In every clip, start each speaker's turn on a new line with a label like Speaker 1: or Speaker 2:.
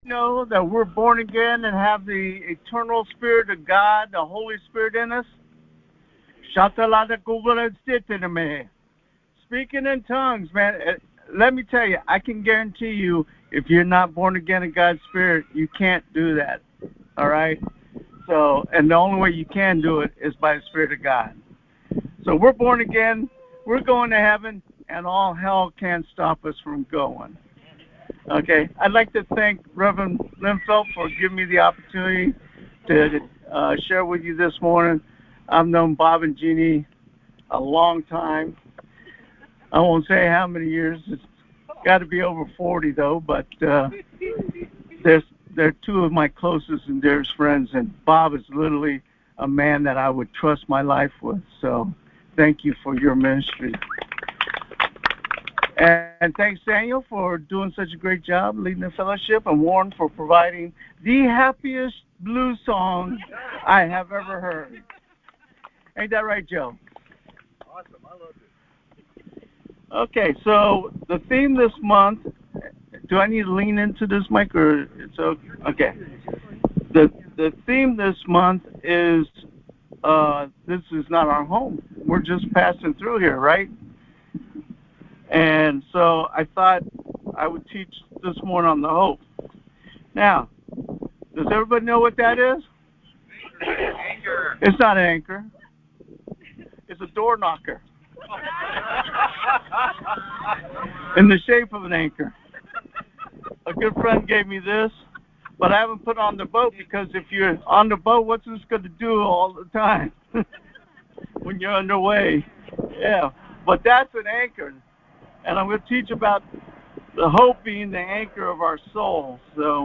Speaker 1: Know that we're born again and have the eternal Spirit of God, the Holy Spirit in us. Shatalada Google Stitiname. Speaking in tongues, man. Let me tell you, I can guarantee you, if you're not born again in God's Spirit, you can't do that. All right? So, and the only way you can do it is by the Spirit of God. So we're born again, we're going to heaven, and all hell can't stop us from going. Okay, I'd like to thank Reverend Linfeld for giving me the opportunity to share with you this morning. I've known Bob and Jeannie a long time. I won't say how many years. It's got to be over 40 though, but they're two of my closest and dearest friends, and Bob is literally a man that I would trust my life with. So thank you for your ministry. And thanks, Daniel, for doing such a great job leading the fellowship, and Warren for providing the happiest blues song I have ever heard. Ain't that right, Joe?
Speaker 2: Awesome. I loved it.
Speaker 1: Okay, so the theme this month, do I need to lean into this mic or it's okay? Okay. The theme this month is this is not our home. We're just passing through here, right? And so I thought I would teach this morning on the hope. Now, does everybody know what that is?
Speaker 2: Anchor.
Speaker 1: It's not an anchor. It's a door knocker. In the shape of an anchor. A good friend gave me this, but I haven't put it on the boat because if you're on the boat, what's this going to do all the time when you're underway? Yeah, but that's an anchor. And I'm going to teach about the hope being the anchor of our soul. So,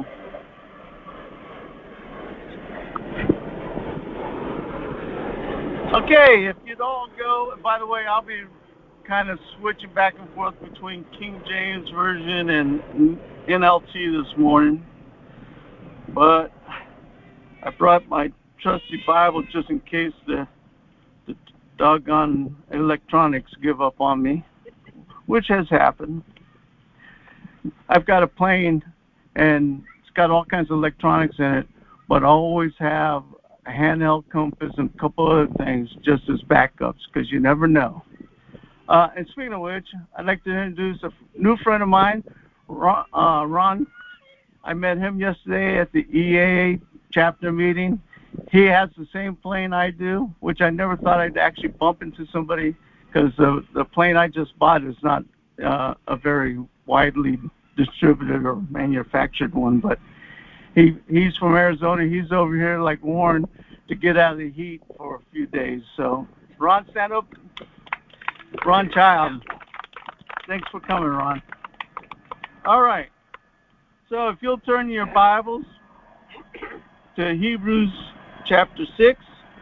Speaker 1: okay, if you'd all go, and by the way, I'll be kind of switching back and forth between King James Version and NLT this morning. But I brought my trusty Bible just in case the doggone electronics give up on me, which has happened. I've got a plane, and it's got all kinds of electronics in it, but I always have a handheld compass and a couple other things just as backups, because you never know. And speaking of which, I'd like to introduce a new friend of mine, Ron. I met him yesterday at the EAA chapter meeting. He has the same plane I do, which I never thought I'd actually bump into somebody, because the plane I just bought is not a very widely distributed or manufactured one, but he's from Arizona. He's over here like Warren to get out of the heat for a few days. So, Ron, stand up. Ron Child. Thanks for coming, Ron. All right. So if you'll turn your Bibles to Hebrews chapter 6.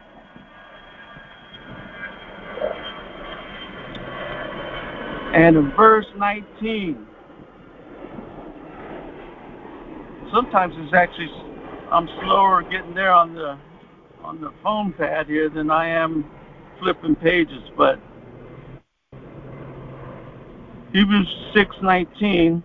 Speaker 1: And in verse 19. Sometimes it's actually, I'm slower getting there on the phone pad here than I am flipping pages, but Hebrews 6:19.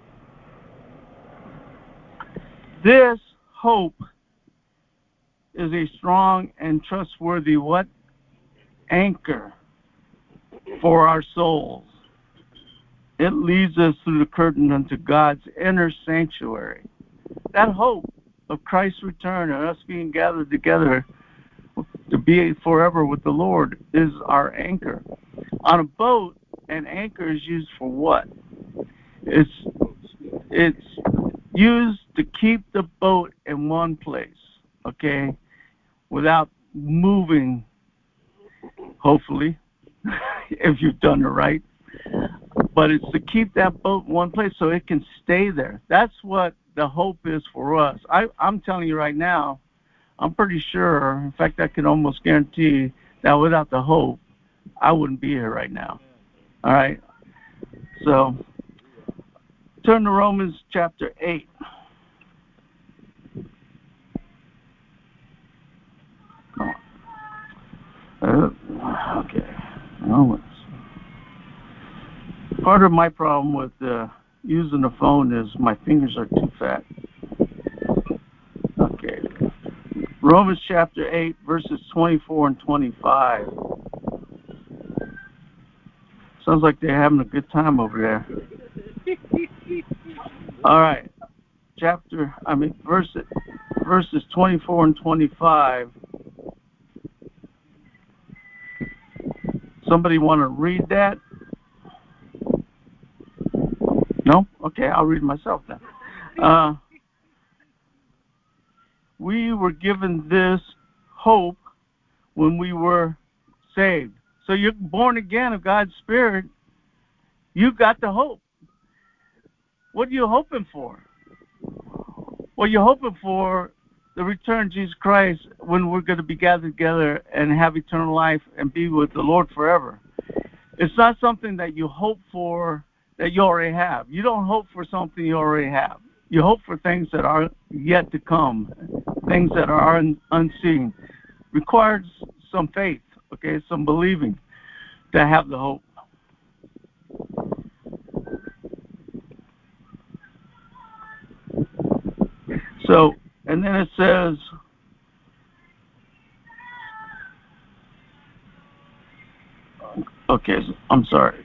Speaker 1: This hope is a strong and trustworthy what? Anchor for our souls. It leads us through the curtain unto God's inner sanctuary. That hope of Christ's return and us being gathered together to be forever with the Lord is our anchor. On a boat, an anchor is used for what? It's used to keep the boat in one place, okay, without moving, hopefully, if you've done it right. But it's to keep that boat in one place so it can stay there. That's what the hope is for us. I'm telling you right now, I'm pretty sure, in fact, I can almost guarantee that without the hope, I wouldn't be here right now. All right? So, turn to Romans chapter 8. Come on. Okay. Romans. Part of my problem with using the phone is my fingers are too fat. Romans chapter 8, verses 24 and 25. Sounds like they're having a good time over there. All right. Verses 24 and 25. Somebody want to read that? No? Okay, I'll read it myself then. We were given this hope when we were saved. So you're born again of God's Spirit. You got the hope. What are you hoping for? Well, you're hoping for the return of Jesus Christ when we're going to be gathered together and have eternal life and be with the Lord forever. It's not something that you hope for that you already have. You don't hope for something you already have. You hope for things that are yet to come, things that are unseen. Requires some faith, okay, some believing to have the hope. So, and then it says, okay, I'm sorry.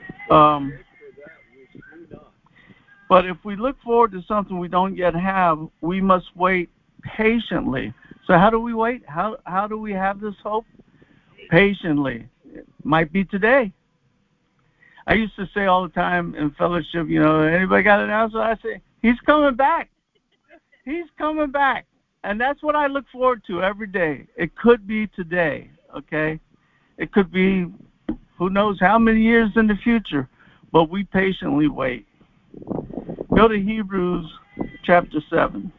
Speaker 1: But if we look forward to something we don't yet have, we must wait patiently. So how do we wait? How do we have this hope? Patiently. It might be today. I used to say all the time in fellowship, anybody got an answer? I say, he's coming back. He's coming back. And that's what I look forward to every day. It could be today, okay? It could be who knows how many years in the future, but we patiently wait. Go to Hebrews chapter 7.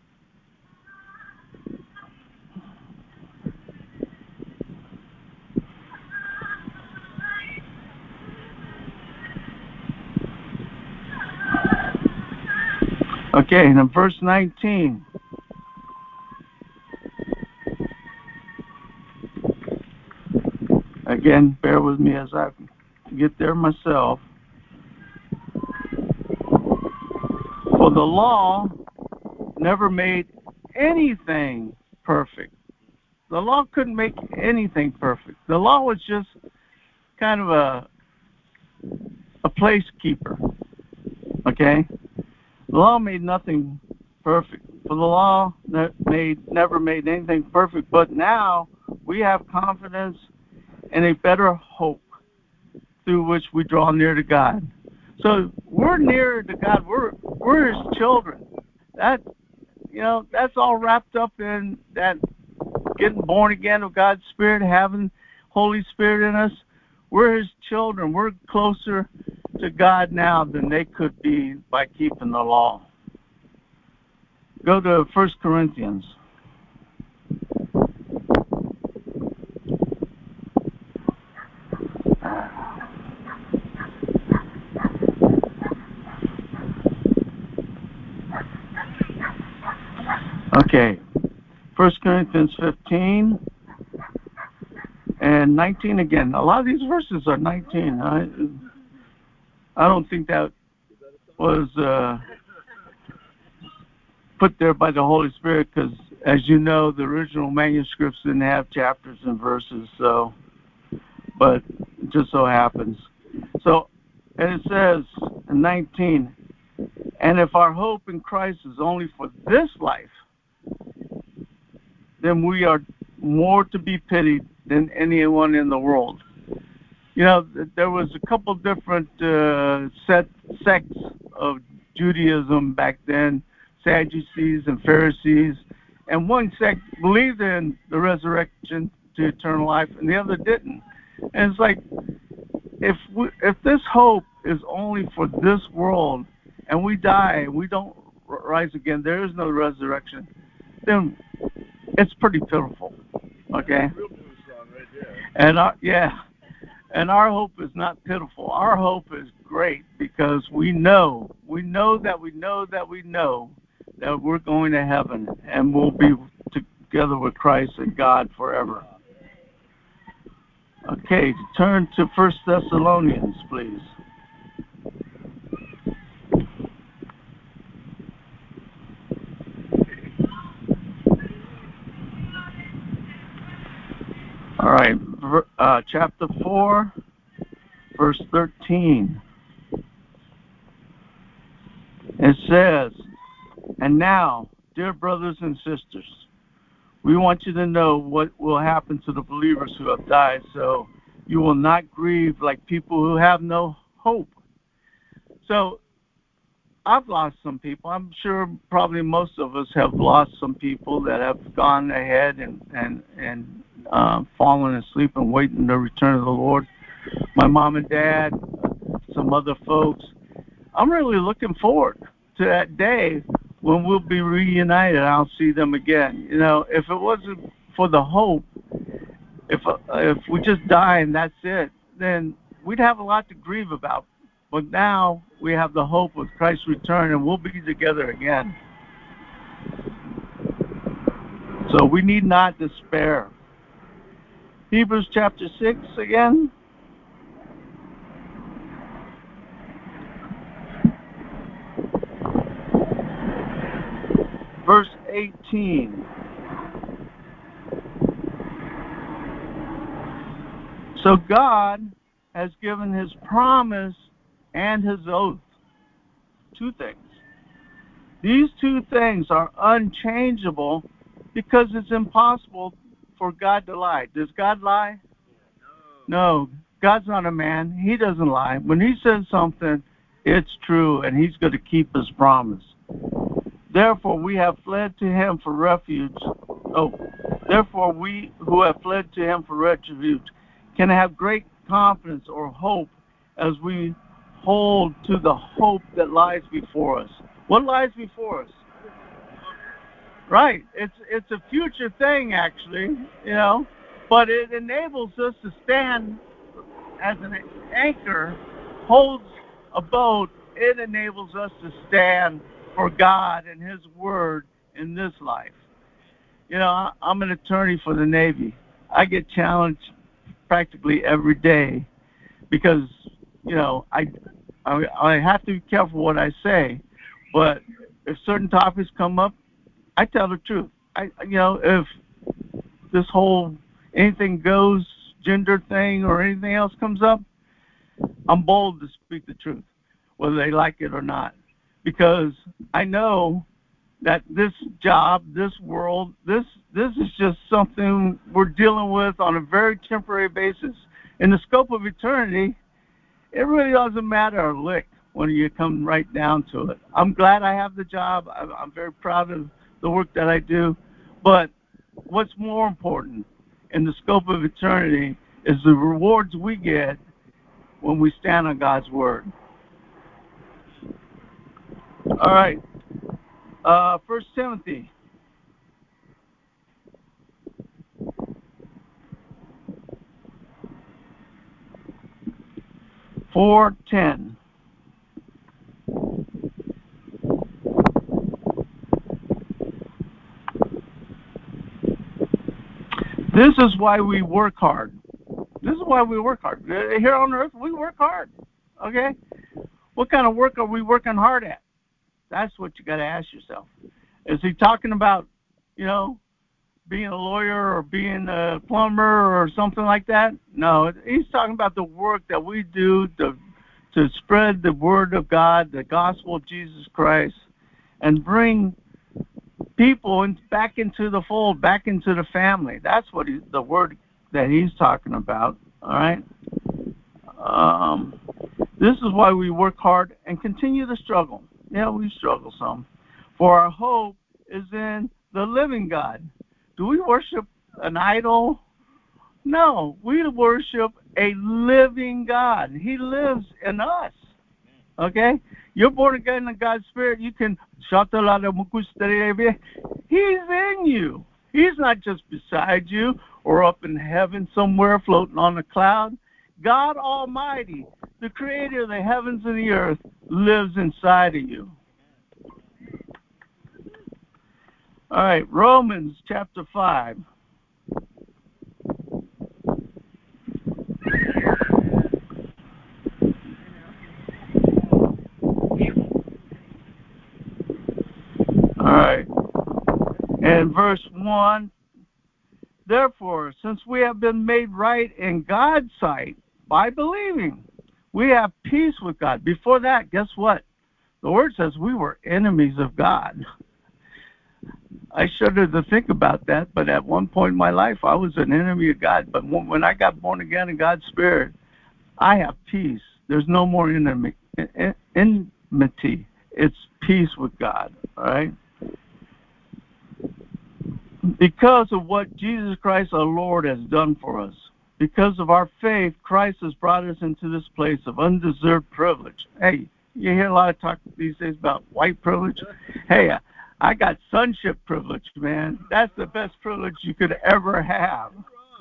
Speaker 1: Okay, and in verse 19. Again, bear with me as I get there myself. For the law never made anything perfect. The law couldn't make anything perfect. The law was just kind of a placekeeper. Okay? The law made nothing perfect. For the law never made anything perfect, but now we have confidence and a better hope through which we draw near to God. So we're near to God. We're His children. That's all wrapped up in that getting born again of God's Spirit, having Holy Spirit in us. We're His children. We're closer to God now than they could be by keeping the law. Go to 1 Corinthians. Okay, 1 Corinthians 15 and 19 again. A lot of these verses are 19. I don't think that was put there by the Holy Spirit because, as you know, the original manuscripts didn't have chapters and verses, but it just so happens. So, and it says in 19, and if our hope in Christ is only for this life, then we are more to be pitied than anyone in the world. There was a couple different sects of Judaism back then, Sadducees and Pharisees, and one sect believed in the resurrection to eternal life, and the other didn't. And it's like, if this hope is only for this world, and we die, and we don't rise again, there is no resurrection, then it's pretty pitiful, okay? And our hope is not pitiful. Our hope is great because we know that we're going to heaven and we'll be together with Christ and God forever. Okay, turn to 1 Thessalonians, please. All right, chapter 4, verse 13. It says, "And now, dear brothers and sisters, we want you to know what will happen to the believers who have died, so you will not grieve like people who have no hope." So I've lost some people. I'm sure probably most of us have lost some people that have gone ahead and fallen asleep and waiting the return of the Lord. My mom and dad, some other folks. I'm really looking forward to that day when we'll be reunited. I'll see them again. You know, if it wasn't for the hope, if we just die and that's it, then we'd have a lot to grieve about. But now we have the hope of Christ's return, and we'll be together again. So we need not despair. Hebrews chapter 6 again. Verse 18. So God has given his promise and his oath. Two things. These two things are unchangeable because it's impossible for God to lie. Does God lie? No. God's not a man. He doesn't lie. When he says something, it's true, and he's going to keep his promise. Therefore, we have fled to him for refuge. Therefore, we who have fled to him for refuge can have great confidence or hope as we hold to the hope that lies before us. What lies before us? Right. It's a future thing, actually, you know, but it enables us to stand as an anchor, holds a boat. It enables us to stand for God and his word in this life. You know, I'm an attorney for the Navy. I get challenged practically every day because, you know, I have to be careful what I say, but if certain topics come up, I tell the truth. If this whole anything goes gender thing or anything else comes up, I'm bold to speak the truth, whether they like it or not, because I know that this job, this world, this is just something we're dealing with on a very temporary basis. In the scope of eternity, it really doesn't matter a lick when you come right down to it. I'm glad I have the job. I'm very proud of the work that I do. But what's more important in the scope of eternity is the rewards we get when we stand on God's word. All right. 1 Timothy. (4:10). This is why we work hard. This is why we work hard. Here on earth, we work hard. Okay? What kind of work are we working hard at? That's what you got to ask yourself. Is he talking about, you know, being a lawyer or being a plumber or something like that? No, he's talking about the work that we do to spread the word of God, the gospel of Jesus Christ, and bring people back into the fold, back into the family. That's what the word that he's talking about. All right. This is why we work hard and continue to struggle. Yeah, we struggle some. For our hope is in the living God. Do we worship an idol? No, we worship a living God. He lives in us. Okay? You're born again in God's Spirit. You can... He's in you. He's not just beside you or up in heaven somewhere floating on a cloud. God Almighty, the creator of the heavens and the earth, lives inside of you. All right, Romans chapter 5. All right. And verse 1, Therefore, since we have been made right in God's sight by believing, we have peace with God. Before that, guess what? The Word says we were enemies of God. I shudder to think about that, but at one point in my life, I was an enemy of God. But when I got born again in God's Spirit, I have peace. There's no more enmity. It's peace with God, all right? Because of what Jesus Christ our Lord has done for us, because of our faith, Christ has brought us into this place of undeserved privilege. Hey, you hear a lot of talk these days about white privilege. Hey, I got sonship privilege, man. That's the best privilege you could ever have.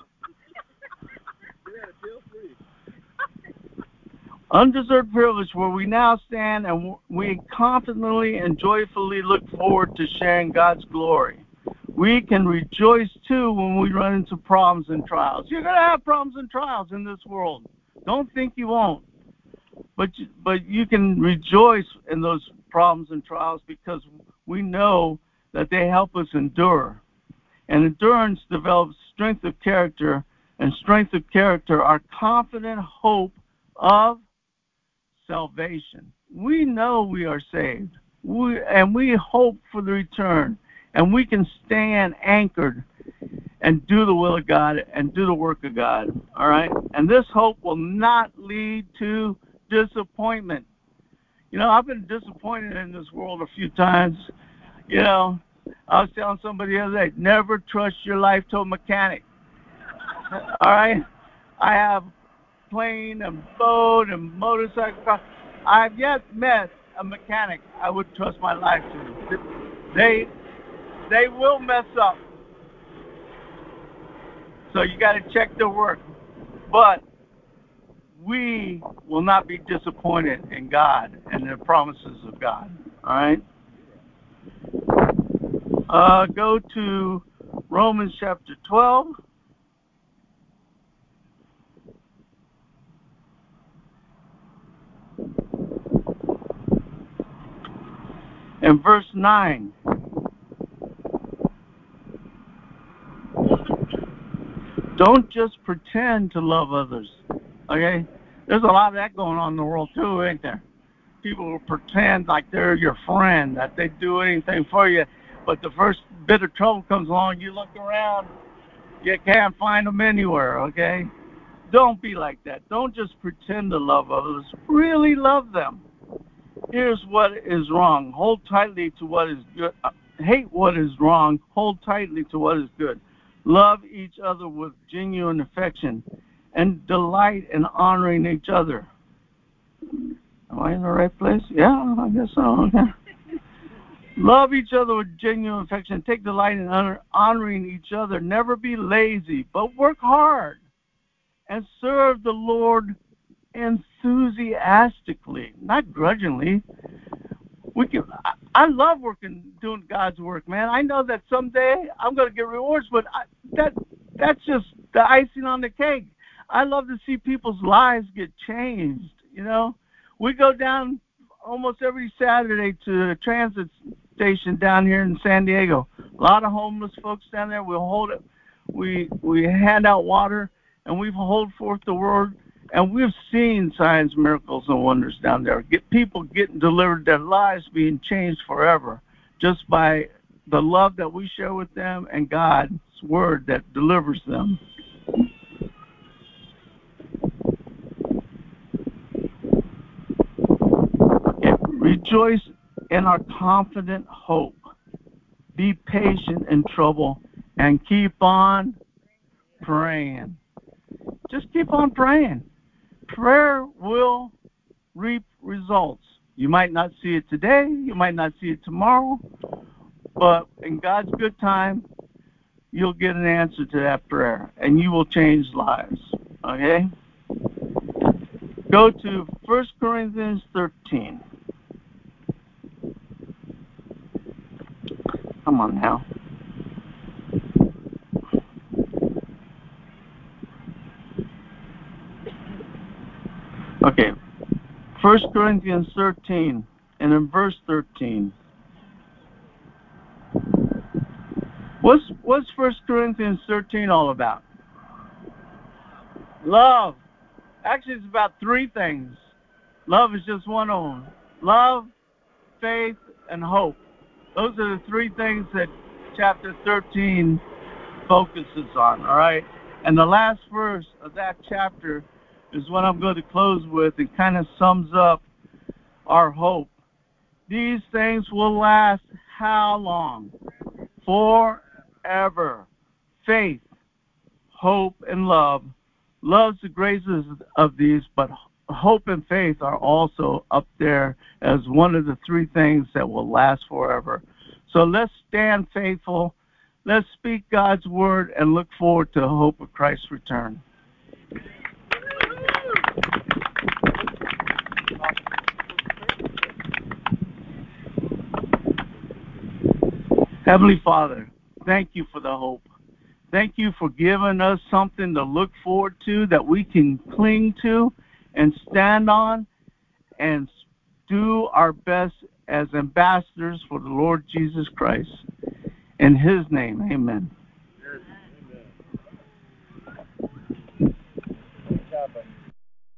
Speaker 1: Undeserved privilege where we now stand and we confidently and joyfully look forward to sharing God's glory. We can rejoice too when we run into problems and trials. You're going to have problems and trials in this world. Don't think you won't. But you can rejoice in those problems and trials because we know that they help us endure. And endurance develops strength of character, and strength of character, our confident hope of salvation. We know we are saved, and we hope for the return, and we can stand anchored and do the will of God and do the work of God, all right? And this hope will not lead to disappointment. You know, I've been disappointed in this world a few times. You know, I was telling somebody the other day, never trust your life to a mechanic, all right? I have plane and boat and motorcycle. I've yet met a mechanic I would trust my life to. They will mess up. So you got to check their work. But we will not be disappointed in God and the promises of God. All right? Go to Romans chapter 12. And verse 9. Don't just pretend to love others, okay? There's a lot of that going on in the world too, ain't there? People will pretend like they're your friend, that they do anything for you, but the first bit of trouble comes along, you look around, you can't find them anywhere, okay? Don't be like that. Don't just pretend to love others. Really love them. Here's what is wrong. Hold tightly to what is good. Hate what is wrong. Hold tightly to what is good. Love each other with genuine affection and delight in honoring each other. Am I in the right place? Yeah, I guess so. Okay. Love each other with genuine affection. Take delight in honoring each other. Never be lazy, but work hard and serve the Lord enthusiastically, not grudgingly. I love doing God's work, man. I know that someday I'm going to get rewards, but that's just the icing on the cake. I love to see people's lives get changed, you know. We go down almost every Saturday to the transit station down here in San Diego. A lot of homeless folks down there. We hand out water, and we hold forth the word. And we've seen signs, miracles, and wonders down there. People getting delivered, their lives being changed forever just by the love that we share with them and God's word that delivers them. Rejoice in our confident hope. Be patient in trouble and keep on praying. Just keep on praying. Prayer will reap results. You might not see it today, you might not see it tomorrow, but in God's good time, you'll get an answer to that prayer, and you will change lives. Okay? Go to 1 Corinthians 13. Come on now. Okay, 1 Corinthians 13, and in verse 13. What's 1 Corinthians 13 all about? Love. Actually, it's about three things. Love is just one of them. Love, faith, and hope. Those are the three things that chapter 13 focuses on, all right? And the last verse of that chapter is what I'm going to close with. It kind of sums up our hope. These things will last how long? Forever. Faith, hope, and love. Love's the greatest of these, but hope and faith are also up there as one of the three things that will last forever. So let's stand faithful. Let's speak God's word and look forward to the hope of Christ's return. Heavenly Father, thank you for the hope. Thank you for giving us something to look forward to that we can cling to and stand on and do our best as ambassadors for the Lord Jesus Christ. In his name, amen.